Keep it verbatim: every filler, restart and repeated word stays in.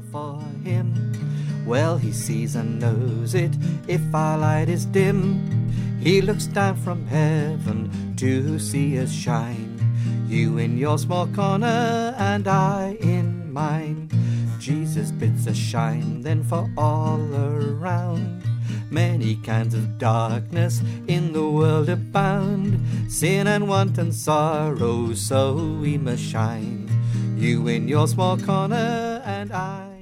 for him. Well, he sees and knows it if our light is dim. He looks down from heaven to see us shine. You in your small corner and I in mine. Jesus bids us shine then for all around. Many kinds of darkness in the world abound. Sin and want and sorrow, so we must shine. You in your small corner and I